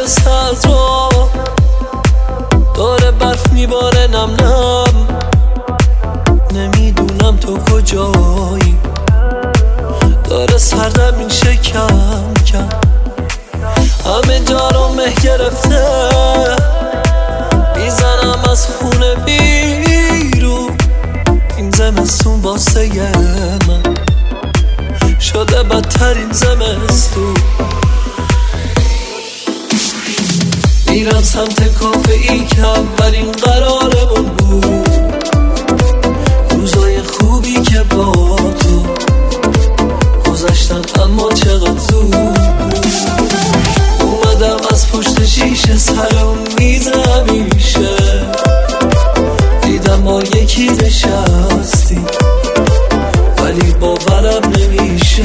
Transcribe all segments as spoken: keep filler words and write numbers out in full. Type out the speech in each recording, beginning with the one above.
صدرا داره برف میباره نم نم، نمیدونم تو کجایی، داره سردم میشه کم کم، همه جا رو مه گرفته، میزنم از خونه بیرون، این زمستون واسه من شده بدترین زمستون. میرم سمت کافه ای که اولین قرارمون بود، روزای خوبی که با تو گذشتن اما چقدر زود بود. اومدم از پشت شیشه سرم میز همیشه، دیدم ما یکی نشستیم ولی باورم نمیشه.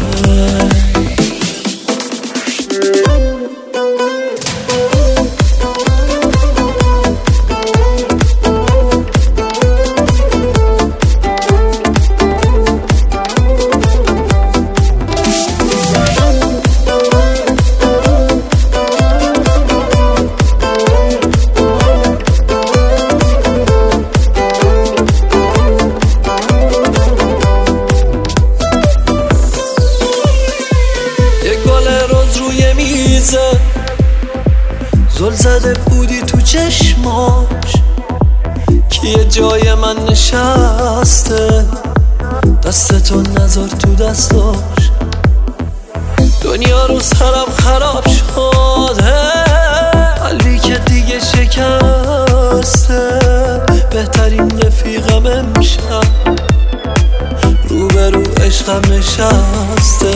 زل زده بودی تو چشماش که یه جای من نشسته، دستتو نذار تو دستاش، دنیا رو سرم خراب شده، قلبی که دیگه شکسته، بهترین رفیقم امشب روبرو عشقم نشسته.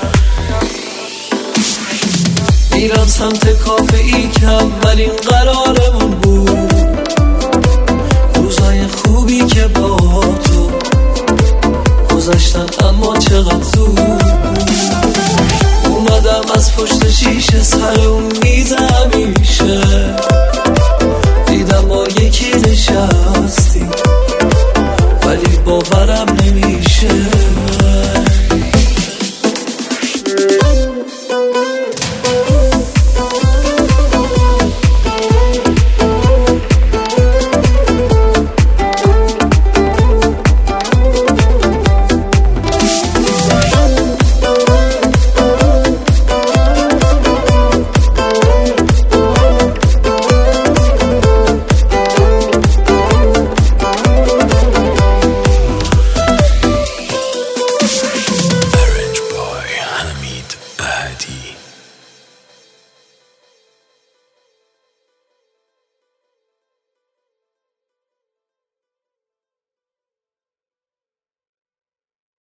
میرم سمت کافه ای که اولین قرارمون بود، روزای خوبی که با تو گذشتن اما چقدر زود بود. اومدم از پشت شیشه سرم میز همیشه، دیدم ما یکی نشستیم ولی باورم نمیشه.